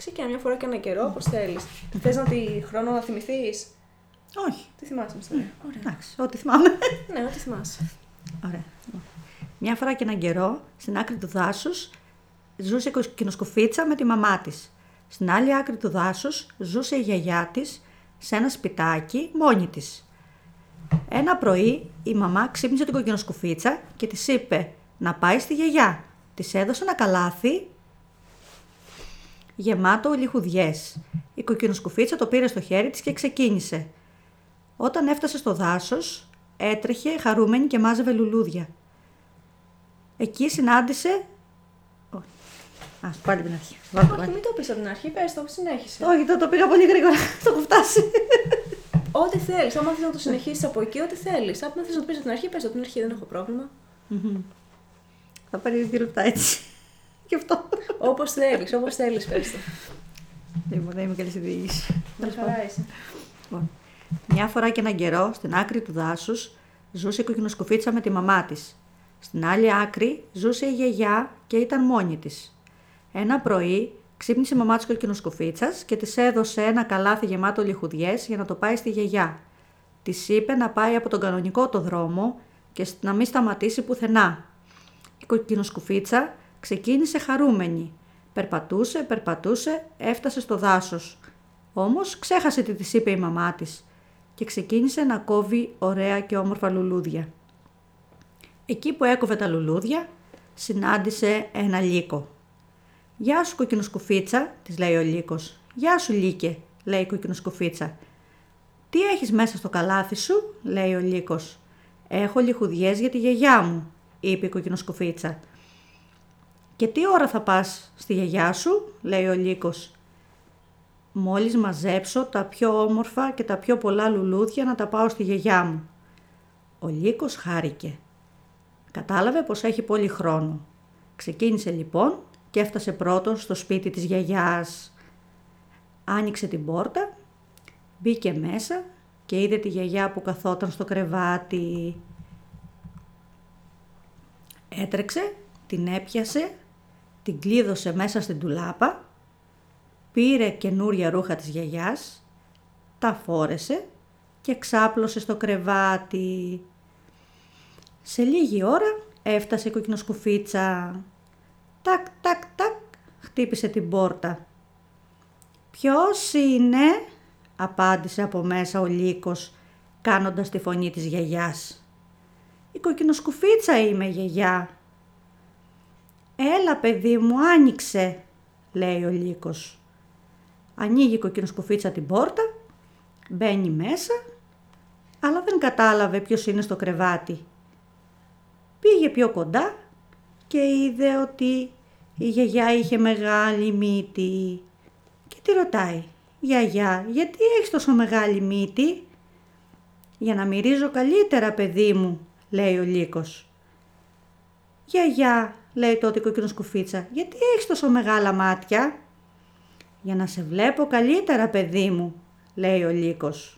Ξεκινά μια φορά και ένα καιρό, όπως θέλεις. Θες να τη χρόνο να θυμηθείς? Όχι. Τι θυμάσαι με ιστορία? Ωραία. Εντάξει, ό,τι θυμάμαι. Ναι, ό,τι θυμάσαι. Ωραία. Μια φορά και έναν καιρό, στην άκρη του δάσους, ζούσε η κοκκινοσκουφίτσα με τη μαμά της. Στην άλλη άκρη του δάσους ζούσε η γιαγιά της σε ένα σπιτάκι μόνη της. Ένα πρωί η μαμά ξύπνησε την κοκκινοσκουφίτσα και της είπε να πάει στη γιαγιά. Της έδωσε ένα καλάθι γεμάτο λιχουδιές. Η κοκκινοσκουφίτσα το πήρε στο χέρι της και ξεκίνησε. Όταν έφτασε στο δάσος, έτρεχε χαρούμενη και μάζευε λουλούδια. Εκεί συνάντησε... Ας πάλι την αρχή. Όχι, μην το πεις από την αρχή, πες το, συνέχισε. Όχι, το πήγα πολύ γρήγορα, το έχω φτάσει. Ό,τι θέλεις, άμα θες να το συνεχίσεις από εκεί, ό,τι θέλεις. Αν θες να το πεις από την αρχή, πες το από την αρχή, δεν έχω πρόβλημα. Θα πάρει 2 λεπτά έτσι. Γι' αυτό. Όπως θέλεις, πες το. Δεν είμαι καλή στη διοίκηση. Με χαρά είσαι. Μια φορά και έναν καιρό, στην άκρη του δάσους, ζούσε η κοκκινοσκουφίτσα με τη μαμά της. Στην άλλη άκρη ζούσε η γιαγιά και ήταν μόνη της. Ένα πρωί ξύπνησε η μαμά της κοκκινοσκουφίτσας και της έδωσε ένα καλάθι γεμάτο λιχουδιές για να το πάει στη γιαγιά. Της είπε να πάει από τον κανονικό το δρόμο και να μην σταματήσει πουθενά. Η κοκκινοσκουφίτσα ξεκίνησε χαρούμενη. Περπατούσε, έφτασε στο δάσος. Όμως ξέχασε τι της είπε η μαμά της και ξεκίνησε να κόβει ωραία και όμορφα λουλούδια. Εκεί που έκοβε τα λουλούδια, συνάντησε ένα λύκο. «Γεια σου κοκκινοσκουφίτσα», της λέει ο λύκος. «Γεια σου λύκε», λέει η κοκκινοσκουφίτσα. «Τι έχεις μέσα στο καλάθι σου», λέει ο λύκος. «Έχω λιχουδιές για τη γιαγιά μου», είπε η κοκκινοσκουφίτσα. «Και τι ώρα θα πας στη γιαγιά σου», λέει ο λύκος. «Μόλις μαζέψω τα πιο όμορφα και τα πιο πολλά λουλούδια να τα πάω στη γιαγιά μου». Ο λύκος χάρηκε. Κατάλαβε πως έχει πολύ χρόνο. Ξεκίνησε λοιπόν και έφτασε πρώτος στο σπίτι της γιαγιάς. Άνοιξε την πόρτα, μπήκε μέσα και είδε τη γιαγιά που καθόταν στο κρεβάτι. Έτρεξε, την έπιασε, την κλείδωσε μέσα στην ντουλάπα, πήρε καινούρια ρούχα της γιαγιάς, τα φόρεσε και ξάπλωσε στο κρεβάτι. Σε λίγη ώρα έφτασε η κοκκινοσκουφίτσα. Τακ, τακ, τακ, χτύπησε την πόρτα. «Ποιος είναι?» απάντησε από μέσα ο λύκος, κάνοντας τη φωνή της γιαγιάς. «Η κοκκινοσκουφίτσα είμαι, γιαγιά». «Έλα παιδί μου, άνοιξε», λέει ο λύκος. Ανοίγει η κοκκινοσκουφίτσα την πόρτα, μπαίνει μέσα, αλλά δεν κατάλαβε ποιος είναι στο κρεβάτι. Πήγε πιο κοντά και είδε ότι η γιαγιά είχε μεγάλη μύτη και τη ρωτάει «Γιαγιά, γιατί έχεις τόσο μεγάλη μύτη?» «Για να μυρίζω καλύτερα, παιδί μου», λέει ο λύκος. «Γιαγιά», λέει τότε η κοκκινοσκουφίτσα, «γιατί έχεις τόσο μεγάλα μάτια?» «Για να σε βλέπω καλύτερα, παιδί μου», λέει ο λύκος.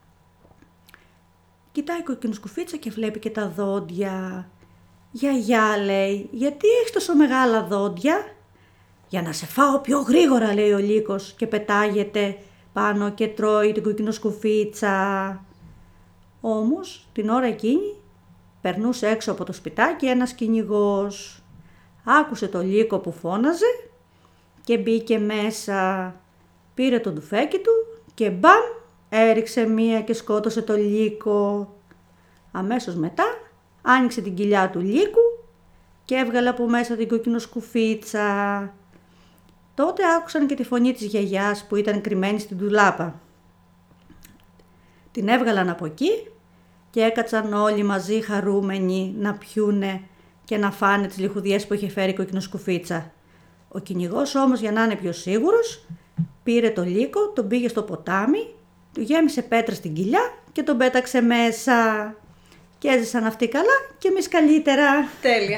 Κοιτάει η κοκκινοσκουφίτσα και βλέπει και τα δόντια. «Γιαγιά», λέει, «γιατί έχεις τόσο μεγάλα δόντια?» «Για να σε φάω πιο γρήγορα», λέει ο λύκος και πετάγεται πάνω και τρώει την κοκκινοσκουφίτσα. Όμως την ώρα εκείνη περνούσε έξω από το σπιτάκι ένας κυνηγός. Άκουσε το λύκο που φώναζε και μπήκε μέσα. Πήρε το ντουφέκι του και μπαμ έριξε μία και σκότωσε το λύκο. Αμέσως μετά άνοιξε την κοιλιά του λύκου και έβγαλε από μέσα την κοκκινοσκουφίτσα. Τότε άκουσαν και τη φωνή της γιαγιάς που ήταν κρυμμένη στην ντουλάπα. Την έβγαλαν από εκεί και έκατσαν όλοι μαζί χαρούμενοι να πιούνε και να φάνε τις λιχουδιές που είχε φέρει η κοκκινοσκουφίτσα. Ο κυνηγός όμως, για να είναι πιο σίγουρος, πήρε το λύκο, τον πήγε στο ποτάμι, του γέμισε πέτρα στην κοιλιά και τον πέταξε μέσα. Και έζησαν αυτοί καλά και εμείς καλύτερα. Τέλεια.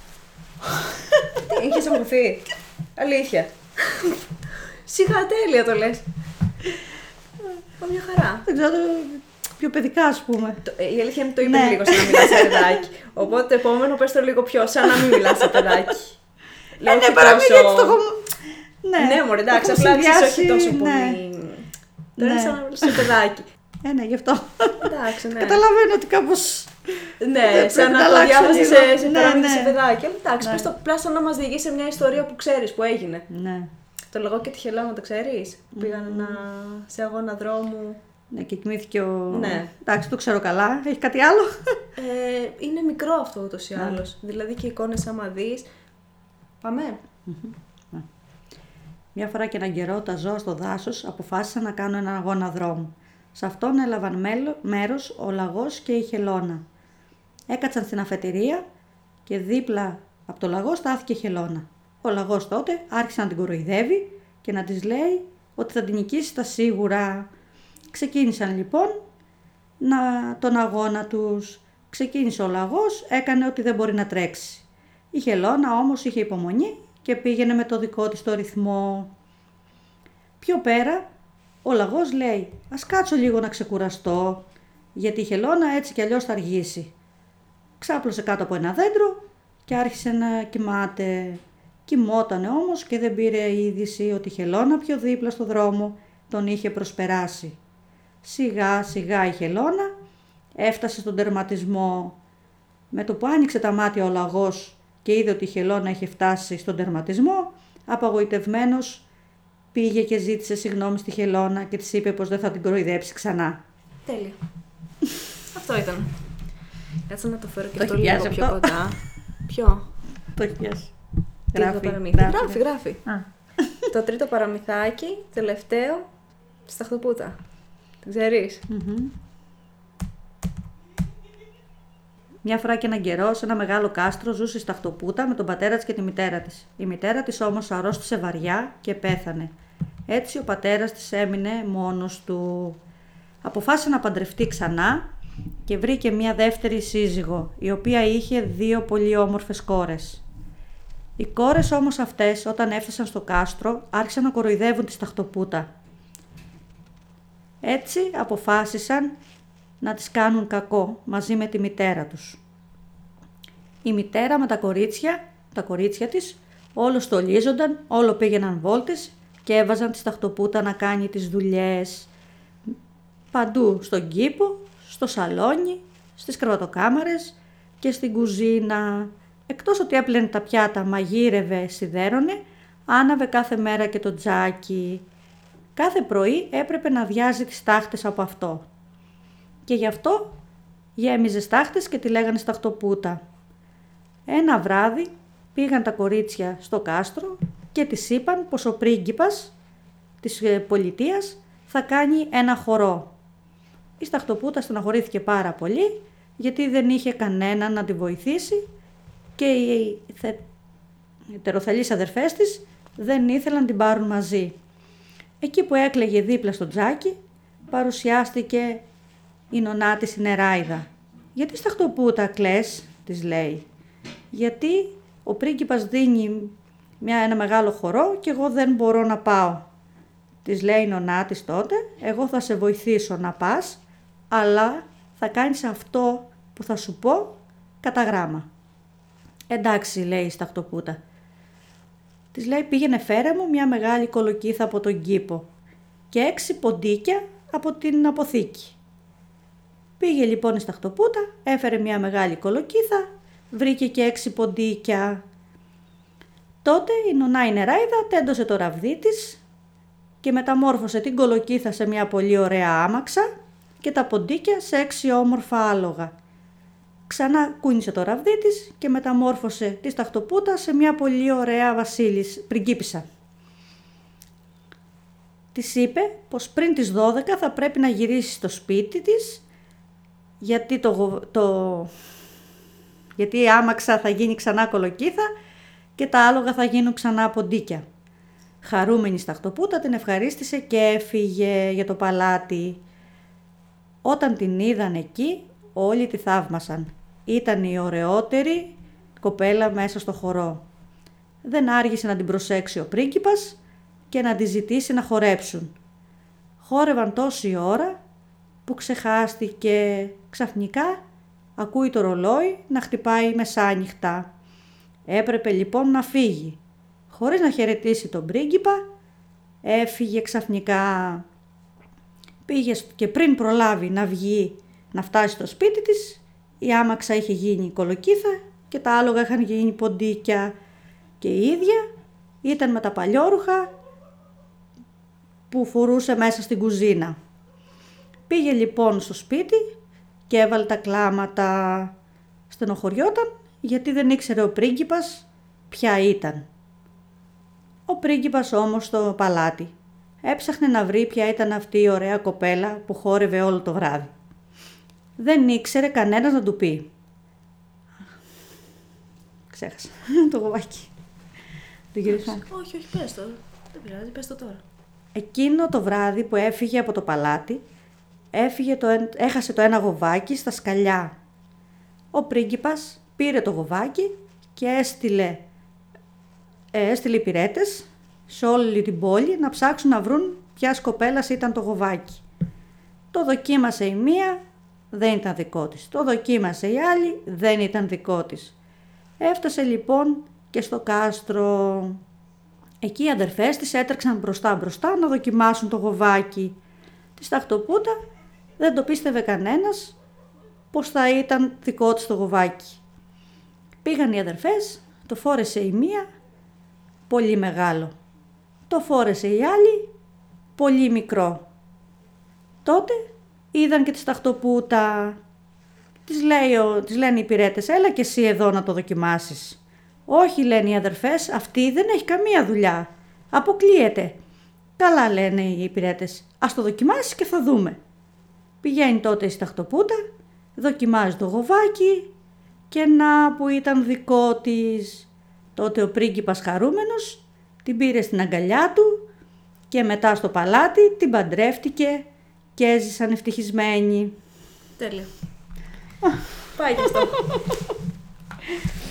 Τι, είχες αγχωθεί? Αλήθεια. Σιγά, τέλεια το λες. Μια χαρά. Δεν ξέρω, πιο παιδικά ας πούμε. Η αλήθεια είναι το είπε λίγο σαν να μιλάς σε παιδάκι. Οπότε το επόμενο πες το λίγο πιο σαν να μην μιλάς σε παιδάκι. Ναι, παραμιλή, έτσι το έχω... Ναι, μωρέ, εντάξει, Έχουν απλά ξέρεις, όχι συνδυάσει, τόσο ναι. πολύ. Τώρα είναι Ναι. σαν να μιλάς σε παιδάκι. Ναι, γι' αυτό. Εντάξει, ναι. Καταλαβαίνω ότι κάπως. Ναι, Πρέπει σαν να να το αλλάξω διάβασες λίγο. σε Ναι, παραμύθι ναι. σε παιδάκι. Αλλά εντάξει, Ναι. πες το πλάστα να μας διηγήσει σε μια ιστορία που ξέρεις, που έγινε. Ναι. Το λαγό και τη χελώνα, το ξέρεις? Που πήγαν σε αγώνα δρόμου. Ναι, και κοιμήθηκε ο. Ναι. Εντάξει, το ξέρω καλά. Έχει κάτι άλλο. Είναι μικρό αυτό ούτως ή άλλως. Δηλαδή και εικόνες άμα δεις. Πάμε. Μια φορά και έναν καιρό τα ζώα στο δάσος αποφάσισαν να κάνουν έναν αγώνα δρόμου. Σε αυτόν έλαβαν μέρος ο λαγός και η χελώνα. Έκατσαν στην αφετηρία και δίπλα από το λαγό στάθηκε η χελώνα. Ο λαγός τότε άρχισε να την κοροϊδεύει και να της λέει ότι θα την νικήσει τα σίγουρα. Ξεκίνησαν λοιπόν τον αγώνα τους. Ξεκίνησε ο λαγός, έκανε ότι δεν μπορεί να τρέξει. Η χελώνα όμως είχε υπομονή και πήγαινε με το δικό της το ρυθμό. Πιο πέρα, ο λαγός λέει «Ας κάτσω λίγο να ξεκουραστώ, γιατί η χελώνα έτσι κι αλλιώς θα αργήσει». Ξάπλωσε κάτω από ένα δέντρο και άρχισε να κοιμάται. Κοιμότανε όμως και δεν πήρε είδηση ότι η χελώνα πιο δίπλα στο δρόμο τον είχε προσπεράσει. Σιγά σιγά η χελώνα έφτασε στον τερματισμό. Με το που άνοιξε τα μάτια ο λαγός και είδε ότι η χελώνα είχε φτάσει στον τερματισμό, απογοητευμένος πήγε και ζήτησε συγγνώμη στη χελώνα και της είπε πως δεν θα την κοροϊδέψει ξανά. Τέλεια. Αυτό ήταν. Κάτσε να το φέρω και Το αυτό έχει λίγο πιάσει πιο αυτό? κοντά. Ποιο? Το έχει πιάσει. Τρίτο παραμύθι. Γράφει. Το τρίτο παραμυθάκι, τελευταίο, στη Ταχτοπούτα. Την ξέρεις? Μια φορά και έναν καιρό, σε ένα μεγάλο κάστρο, ζούσε η Ταχτοπούτα με τον πατέρα της και τη μητέρα της. Η μητέρα της όμως αρρώστησε βαριά και πέθανε. Έτσι ο πατέρας της έμεινε μόνος του. Αποφάσισε να παντρευτεί ξανά και βρήκε μια δεύτερη σύζυγο, η οποία είχε 2 πολύ όμορφες κόρες. Οι κόρες όμως αυτές, όταν έφτασαν στο κάστρο, άρχισαν να κοροϊδεύουν τη Ταχτοπούτα. Έτσι αποφάσισαν να τις κάνουν κακό μαζί με τη μητέρα τους. Η μητέρα με τα κορίτσια της, όλο στολίζονταν, όλο πήγαιναν βόλτες και έβαζαν τη Ταχτοπούτα να κάνει τις δουλειές. Παντού στον κήπο, στο σαλόνι, στις κρεβατοκάμαρες και στην κουζίνα. Εκτός ότι έπλαινε τα πιάτα, μαγείρευε, σιδέρωνε, άναβε κάθε μέρα και το τζάκι. Κάθε πρωί έπρεπε να βιάζει τις τάχτες από αυτό. Και γι' αυτό γέμιζε στάχτες και τη λέγανε Ταχτοπούτα. Ένα βράδυ πήγαν τα κορίτσια στο κάστρο και της είπαν πως ο πρίγκιπας της πολιτείας θα κάνει ένα χορό. Η Ταχτοπούτα στεναχωρήθηκε πάρα πολύ γιατί δεν είχε κανέναν να τη βοηθήσει και οι ετεροθελείς αδερφές της δεν ήθελαν να την πάρουν μαζί. Εκεί που έκλαιγε δίπλα στο τζάκι παρουσιάστηκε η νονά της η Νεράιδα. «Γιατί Ταχτοπούτα κλαις?» της λέει. «Γιατί ο πρίγκιπας δίνει ένα μεγάλο χορό και εγώ δεν μπορώ να πάω». Της λέει η νονά της τότε, «Εγώ θα σε βοηθήσω να πας, αλλά θα κάνεις αυτό που θα σου πω κατά γράμμα». «Εντάξει», λέει η Ταχτοπούτα. Της λέει, «Πήγαινε φέρε μου μια μεγάλη κολοκύθα από τον κήπο και 6 ποντίκια από την αποθήκη». Πήγε λοιπόν η Ταχτοπούτα, έφερε μια μεγάλη κολοκύθα, βρήκε και 6 ποντίκια. Τότε η νονά η Νεράιδα τέντωσε το ραβδί της και μεταμόρφωσε την κολοκύθα σε μια πολύ ωραία άμαξα και τα ποντίκια σε 6 όμορφα άλογα. Ξανά κούνησε το ραβδί της και μεταμόρφωσε τη Ταχτοπούτα σε μια πολύ ωραία πριγκίπισσα. Της είπε πως πριν τις 12 θα πρέπει να γυρίσει στο σπίτι της γιατί, γιατί η άμαξα θα γίνει ξανά κολοκύθα και τα άλογα θα γίνουν ξανά ποντίκια. Χαρούμενη η Ταχτοπούτα την ευχαρίστησε και έφυγε για το παλάτι. Όταν την είδαν εκεί, όλοι τη θαύμασαν. Ήταν η ωραιότερη κοπέλα μέσα στο χορό. Δεν άργησε να την προσέξει ο πρίγκιπας και να τη ζητήσει να χορέψουν. Χόρευαν τόση ώρα που ξεχάστηκε. Ξαφνικά ακούει το ρολόι να χτυπάει μεσάνυχτα. Έπρεπε λοιπόν να φύγει. Χωρίς να χαιρετήσει τον πρίγκιπα, έφυγε ξαφνικά. Πήγε και πριν προλάβει να βγει, να φτάσει στο σπίτι της, η άμαξα είχε γίνει κολοκύθα και τα άλογα είχαν γίνει ποντίκια και η ίδια ήταν με τα παλιόρουχα που φορούσε μέσα στην κουζίνα. Πήγε λοιπόν στο σπίτι και έβαλε τα κλάματα. Στενοχωριόταν γιατί δεν ήξερε ο πρίγκιπας ποια ήταν. Ο πρίγκιπας όμως στο παλάτι έψαχνε να βρει ποια ήταν αυτή η ωραία κοπέλα που χόρευε όλο το βράδυ. Δεν ήξερε κανένας να του πει. Ξέχασα το γοβάκι. Το γυρίσαμε. Όχι, πες το. Δεν πειράζει, πες το τώρα. Εκείνο το βράδυ που έφυγε από το παλάτι, έχασε το ένα γοβάκι στα σκαλιά. Ο πρίγκιπας πήρε το γοβάκι και έστειλε υπηρέτες σε όλη την πόλη να ψάξουν να βρουν ποια κοπέλας ήταν το γοβάκι. Το δοκίμασε η μία, δεν ήταν δικό της. Το δοκίμασε η άλλη, δεν ήταν δικό της. Έφτασε λοιπόν και στο κάστρο. Εκεί οι αδερφές της έτρεξαν μπροστά να δοκιμάσουν το γοβάκι. Τη σταχτοπούτα δεν το πίστευε κανένας πως θα ήταν δικό της το γοβάκι. Πήγαν οι αδερφές, το φόρεσε η μία, πολύ μεγάλο. Το φόρεσε η άλλη, πολύ μικρό. Τότε είδαν και τη σταχτοπούτα. Της λένε οι υπηρέτες, έλα και εσύ εδώ να το δοκιμάσεις. Όχι, λένε οι αδερφές, αυτή δεν έχει καμία δουλειά. Αποκλείεται. Καλά, λένε οι υπηρέτες, ας το δοκιμάσεις και θα δούμε. Πηγαίνει τότε η σταχτοπούτα, δοκιμάζει το γοβάκι και να που ήταν δικό της. Τότε ο πρίγκιπας χαρούμενος την πήρε στην αγκαλιά του και μετά στο παλάτι την παντρεύτηκε και έζησαν ευτυχισμένοι. Τέλεια. Πάει και αυτό.